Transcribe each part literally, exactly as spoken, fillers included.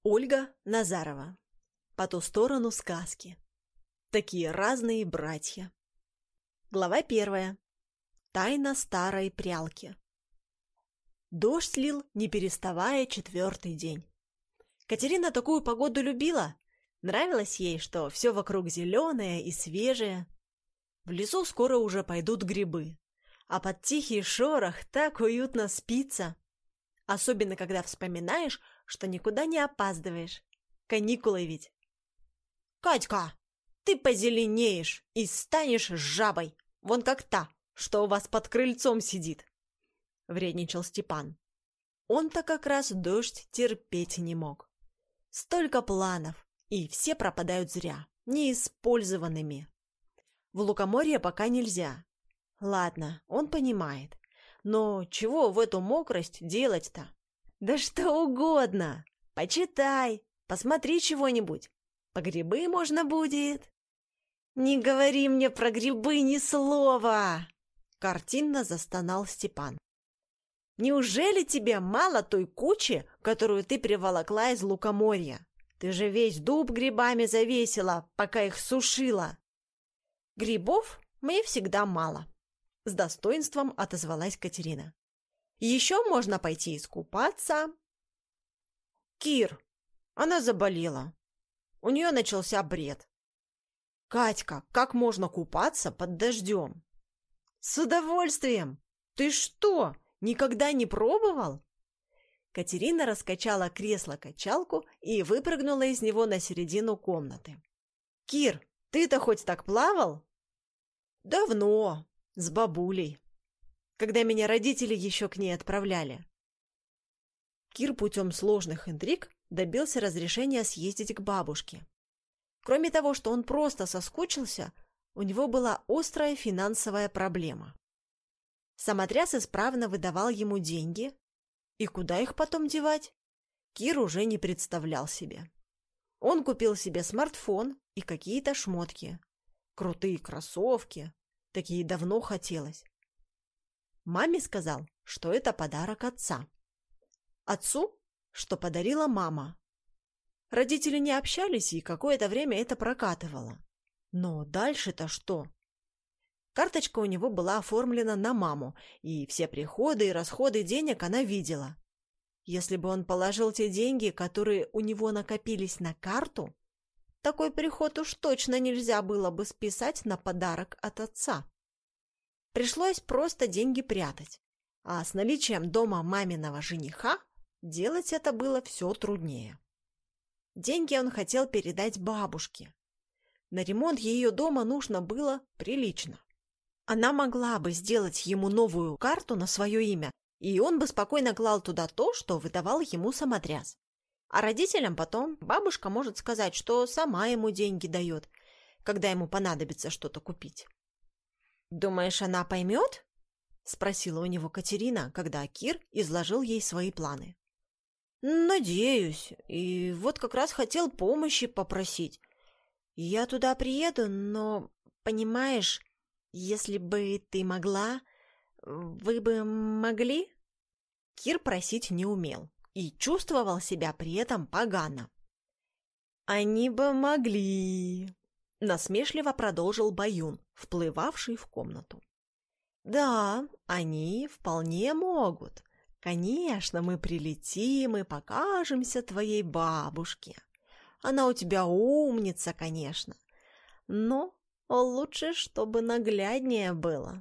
Ольга Назарова. По ту сторону сказки. Такие разные братья. Глава первая. Тайна старой прялки. Дождь лил, не переставая, четвертый день. Катерина такую погоду любила. Нравилось ей, что все вокруг зеленое и свежее. В лесу скоро уже пойдут грибы, а под тихий шорох так уютно спится. Особенно, когда вспоминаешь, что никуда не опаздываешь. Каникулы ведь. «Катька, ты позеленеешь и станешь жабой, вон как та, что у вас под крыльцом сидит», — вредничал Степан. Он-то как раз дождь терпеть не мог. Столько планов, и все пропадают зря, неиспользованными. В лукоморье пока нельзя. Ладно, он понимает. Но чего в эту мокрость делать-то? Да что угодно. Почитай, посмотри чего-нибудь. По грибы можно будет. Не говори мне про грибы ни слова, картинно застонал Степан. Неужели тебе мало той кучи, которую ты приволокла из лукоморья? Ты же весь дуб грибами завесила, пока их сушила. Грибов мне всегда мало. С достоинством отозвалась Катерина. Еще можно пойти искупаться. Кир, она заболела. У нее начался бред. Катька, как можно купаться под дождем? С удовольствием. Ты что, никогда не пробовал? Катерина раскачала кресло-качалку и выпрыгнула из него на середину комнаты. Кир, ты-то хоть так плавал? Давно. С бабулей, когда меня родители еще к ней отправляли. Кир путем сложных интриг добился разрешения съездить к бабушке. Кроме того, что он просто соскучился, у него была острая финансовая проблема. Самотряс исправно выдавал ему деньги, и куда их потом девать, Кир уже не представлял себе. Он купил себе смартфон и какие-то шмотки, крутые кроссовки. Такие давно хотелось. Маме сказал, что это подарок отца. Отцу, что подарила мама. Родители не общались, и какое-то время это прокатывало. Но дальше-то что? Карточка у него была оформлена на маму, и все приходы и расходы денег она видела. Если бы он положил те деньги, которые у него накопились на карту, такой приход уж точно нельзя было бы списать на подарок от отца. Пришлось просто деньги прятать, а с наличием дома маминого жениха делать это было все труднее. Деньги он хотел передать бабушке. На ремонт ее дома нужно было прилично. Она могла бы сделать ему новую карту на свое имя, и он бы спокойно клал туда то, что выдавал ему самотряс. А родителям потом бабушка может сказать, что сама ему деньги дает, когда ему понадобится что-то купить. «Думаешь, она поймет?» — спросила у него Катерина, когда Кир изложил ей свои планы. «Надеюсь. И вот как раз хотел помощи попросить. Я туда приеду, но, понимаешь, если бы ты могла, вы бы могли?» Кир просить не умел и чувствовал себя при этом погано. «Они бы могли», — насмешливо продолжил Баюн, вплывавший в комнату. «Да, они вполне могут. Конечно, мы прилетим и покажемся твоей бабушке. Она у тебя умница, конечно, но лучше, чтобы нагляднее было».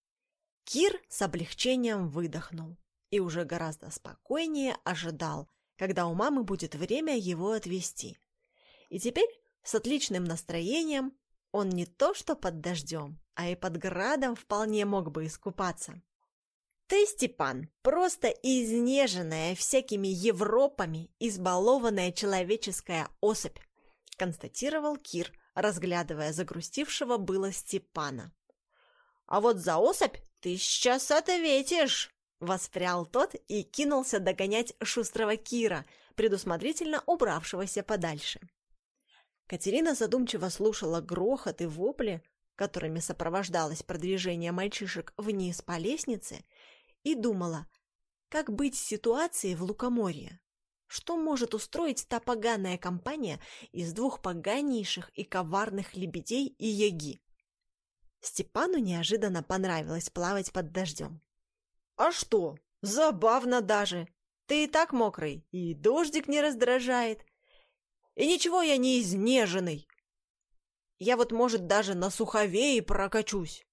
Кир с облегчением выдохнул и уже гораздо спокойнее ожидал, когда у мамы будет время его отвезти. И теперь с отличным настроением он не то что под дождем, а и под градом вполне мог бы искупаться. «Ты, Степан, просто изнеженная всякими Европами избалованная человеческая особь», констатировал Кир, разглядывая загрустившего было Степана. «А вот за особь ты сейчас ответишь!» Воспрял тот и кинулся догонять шустрого Кира, предусмотрительно убравшегося подальше. Катерина задумчиво слушала грохот и вопли, которыми сопровождалось продвижение мальчишек вниз по лестнице, и думала, как быть в ситуации в лукоморье. что может устроить та поганая компания из двух поганейших и коварных лебедей и яги. Степану неожиданно понравилось плавать под дождем. «А что? Забавно даже! Ты и так мокрый, и дождик не раздражает. И ничего я не изнеженный. Я вот, может, даже на суховее прокачусь».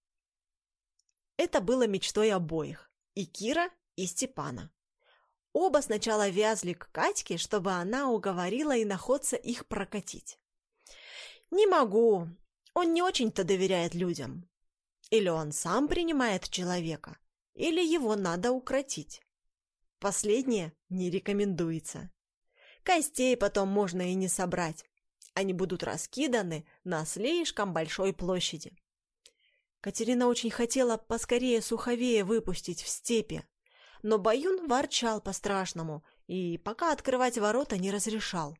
Это было мечтой обоих, и Кира, и Степана. Оба сначала вязли к Катьке, чтобы она уговорила иноходца их прокатить. «Не могу, он не очень-то доверяет людям. Или он сам принимает человека, или его надо укротить. Последнее не рекомендуется. Костей потом можно и не собрать. Они будут раскиданы на слишком большой площади». Катерина очень хотела поскорее суховея выпустить в степи, но Баюн ворчал по-страшному и пока открывать ворота не разрешал.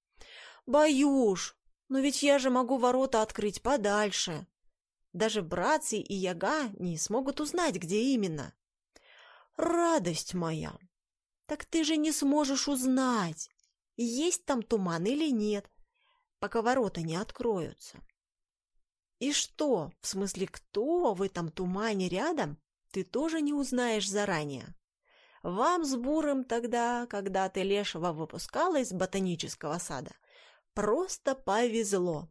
«Баюш, но ведь я же могу ворота открыть подальше. Даже братцы и яга не смогут узнать, где именно». «Радость моя! Так ты же не сможешь узнать, есть там туман или нет, пока ворота не откроются. И что, в смысле, кто в этом тумане рядом, ты тоже не узнаешь заранее. Вам с Бурым тогда, когда ты Лешего выпускала из ботанического сада, просто повезло».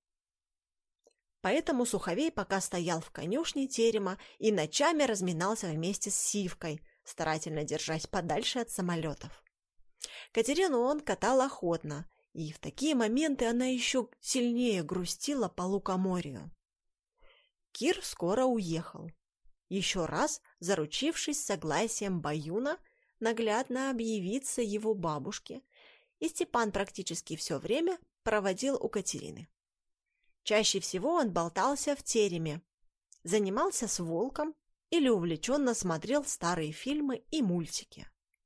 Поэтому Суховей пока стоял в конюшне терема и ночами разминался вместе с Сивкой, старательно держась подальше от самолетов. Катерину он катал охотно, и в такие моменты она еще сильнее грустила по лукоморью. Кир скоро уехал, еще раз заручившись согласием Баюна наглядно объявиться его бабушке, и Степан практически все время проводил у Катерины. Чаще всего он болтался в тереме, занимался с волком или увлеченно смотрел старые фильмы и мультики.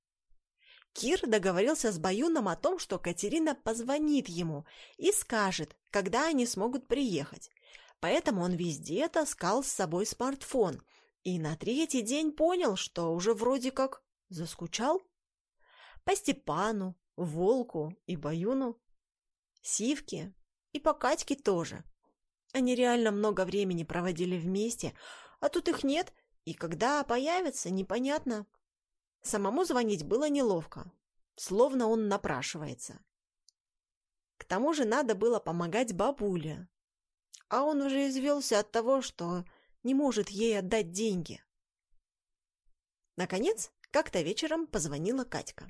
Кир договорился с Баюном о том, что Катерина позвонит ему и скажет, когда они смогут приехать, поэтому он везде таскал с собой смартфон и на третий день понял, что уже вроде как заскучал. По Степану, волку и Баюну, Сивке и по Катьке тоже. Они реально много времени проводили вместе, а тут их нет, и когда появятся, непонятно. Самому звонить было неловко, словно он напрашивается. К тому же надо было помогать бабуле, а он уже извелся от того, что не может ей отдать деньги. Наконец, как-то вечером позвонила Катька.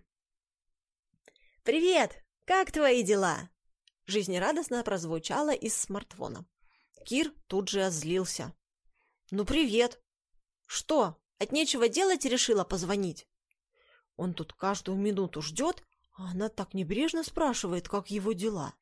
«Привет! Как твои дела?» Жизнерадостно прозвучало из смартфона. Кир тут же озлился. «Ну, привет! Что, от нечего делать решила позвонить?» Он тут каждую минуту ждет, а она так небрежно спрашивает, как его дела.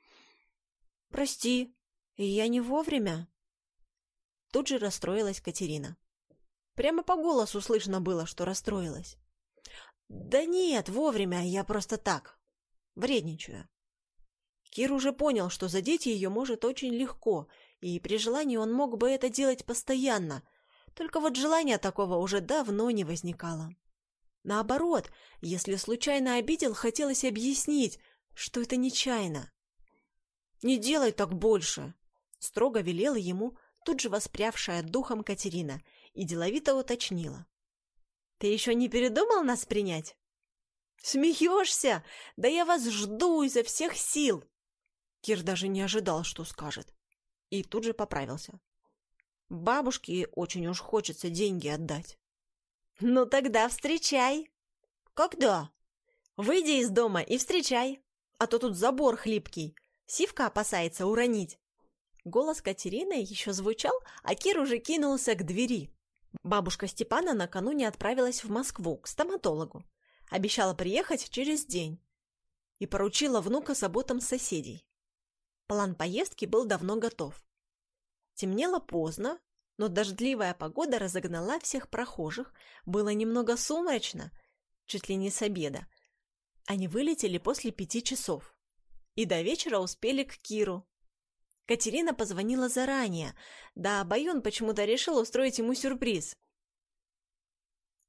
«Прости, я не вовремя?» Тут же расстроилась Катерина. Прямо по голосу слышно было, что расстроилась. «Да нет, вовремя, я просто так, вредничаю». Кир уже понял, что задеть ее может очень легко, и при желании он мог бы это делать постоянно, только вот желания такого уже давно не возникало. Наоборот, если случайно обидел, хотелось объяснить, что это нечаянно. «Не делай так больше», — строго велела ему тут же воспрявшая духом Катерина и деловито уточнила. «Ты еще не передумал нас принять?» «Смеешься? Да я вас жду изо всех сил!» Кир даже не ожидал, что скажет, и тут же поправился. «Бабушке очень уж хочется деньги отдать». «Ну тогда встречай!» «Когда?» «Выйди из дома и встречай, а то тут забор хлипкий, Сивка опасается уронить». Голос Катерины еще звучал, а Кир уже кинулся к двери. Бабушка Степана накануне отправилась в Москву к стоматологу. Обещала приехать через день и поручила внука заботам соседей. План поездки был давно готов. Темнело поздно, но дождливая погода разогнала всех прохожих, было немного сумрачно, чуть ли не с обеда. Они вылетели после пяти часов и до вечера успели к Киру. Катерина позвонила заранее, да Баюн почему-то решил устроить ему сюрприз.